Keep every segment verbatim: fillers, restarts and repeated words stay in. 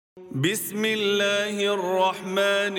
بسم الله الرحمن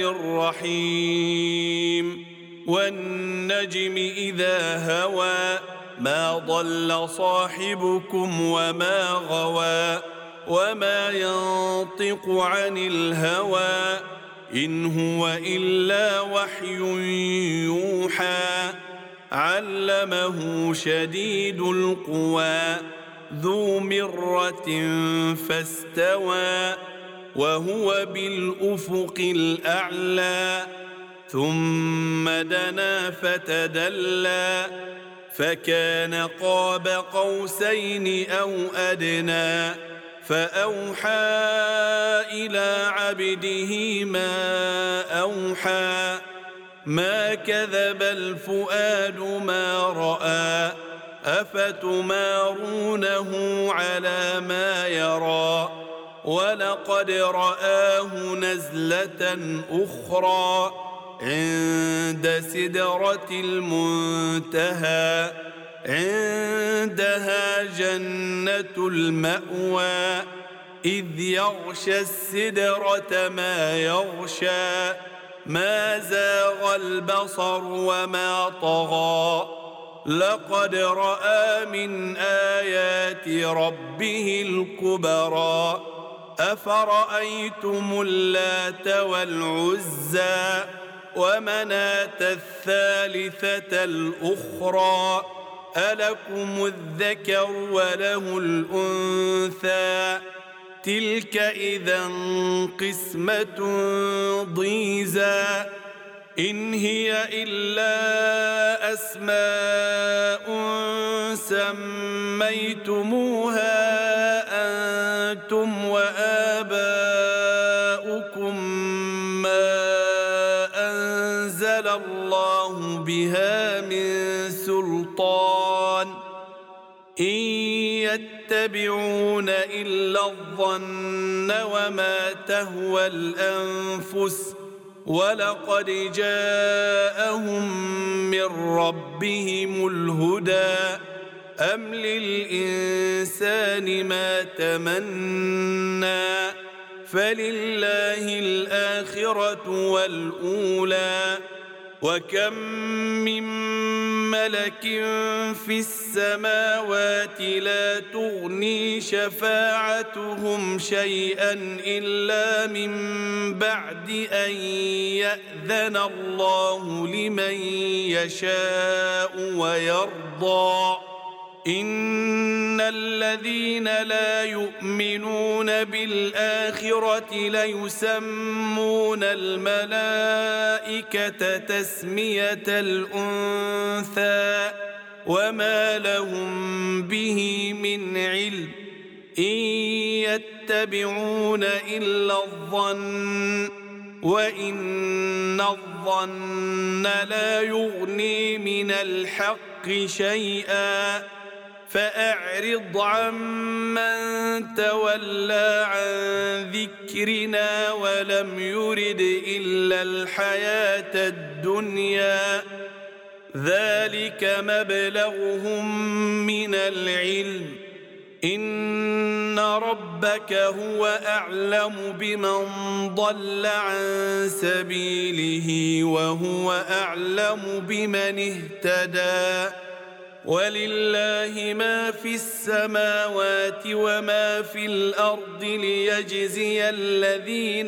الرحيم والنجم إذا هوى ما ضل صاحبكم وما غوى وما ينطق عن الهوى إن هو إلا وحي يوحى علمه شديد القوى ذو مرة فاستوى وهو بالأفق الأعلى ثم دنا فتدلى فكان قاب قوسين أو أدنى فأوحى إلى عبده ما أوحى ما كذب الفؤاد ما رأى أفتمارونه على ما يرى ولقد رآه نزلة أخرى عند سدرة المنتهى عندها جنة المأوى إذ يغشى السدرة ما يغشى ما زاغ البصر وما طغى لقد رأى من آيات ربه الكبرى أفرأيتم اللات والعزى ومناة الثالثة الأخرى ألكم الذكر وله الأنثى تلك إذا قسمة ضيزى إن هي إلا أسماء سميتموها أنتم وآباؤكم ما أنزل الله بها من سلطان إن يتبعون إلا الظن وما تهوى الأنفس ولقد جاءهم من ربهم الهدى أم للإنسان ما تمنى فلله الآخرة والأولى وكم من ملك في السماوات لا تغني شفاعتهم شيئا إلا من بعد أن يأذن الله لمن يشاء ويرضى إن الذين لا يؤمنون بالآخرة ليسمون الملائكة تسمية الأنثى وما لهم به من علم إن يتبعون إلا الظن وإن الظن لا يغني من الحق شيئا فأعرض عمن تولى عن ذكرنا ولم يرد إلا الحياة الدنيا ذلك مبلغهم من العلم إن ربك هو أعلم بمن ضل عن سبيله وهو أعلم بمن اهتدى ولله ما في السماوات وما في الأرض ليجزي الذين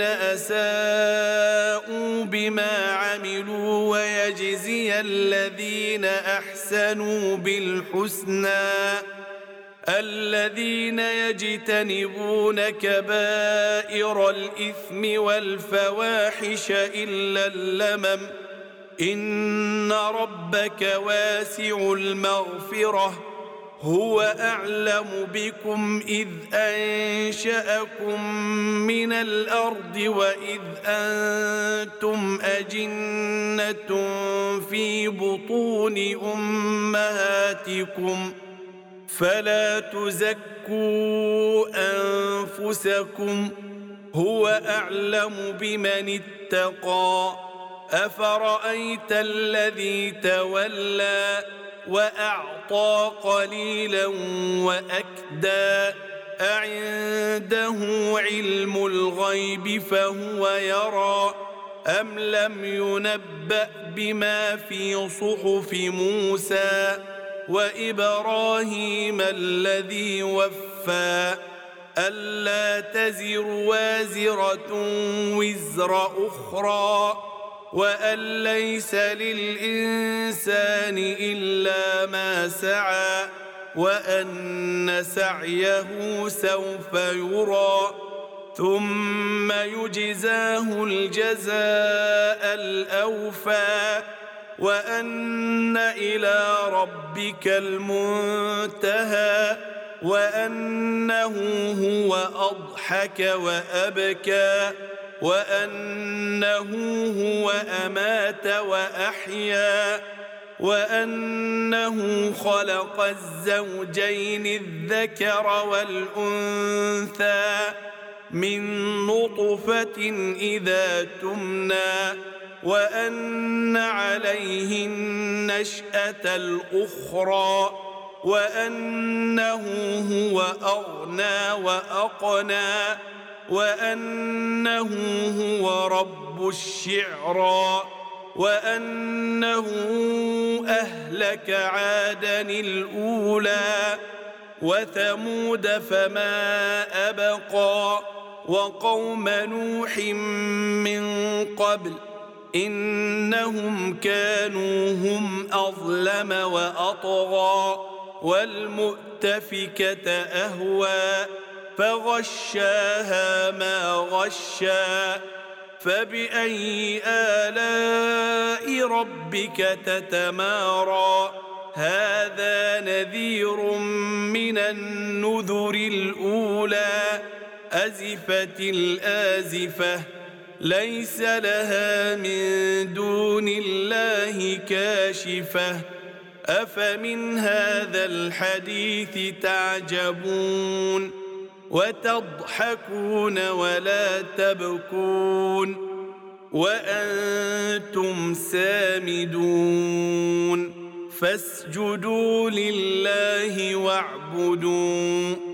أساءوا بما عملوا ويجزي الذين أحسنوا بالحسنى الذين يجتنبون كبائر الإثم والفواحش إلا اللمم إن ربك واسع المغفرة هو أعلم بكم إذ أنشأكم من الأرض وإذ أنتم أجنة في بطون أمهاتكم فلا تزكوا أنفسكم هو أعلم بمن اتقى أفرأيت الذي تولى وأعطى قليلا وأكدى أعنده علم الغيب فهو يرى أم لم ينبأ بما في صحف موسى وإبراهيم الذي وفى ألا تزر وازرة وزر أخرى وأن ليس للإنسان إلا ما سعى وأن سعيه سوف يرى ثم يجزاه الجزاء الأوفى وأن إلى ربك المنتهى وأنه هو أضحك وأبكى وأنه هو أمات وأحيا وأنه خلق الزوجين الذكر والأنثى من نطفة إذا تمنى وأن عليه النشأة الأخرى وأنه هو أغنى وأقنى وأنه هو رب الشعرى وأنه أهلك عادا الأولى وثمود فما أبقى وقوم نوح من قبل إنهم كانوا هم أظلم وأطغى والمؤتفكة أهوى فغشاها ما غشا فبأي آلاء ربك تتمارى هذا نذير من النذر الأولى أزفت الآزفة ليس لها من دون الله كاشفة أفمن هذا الحديث تعجبون وتضحكون ولا تبكون وأنتم سامدون فاسجدوا لله واعبدوا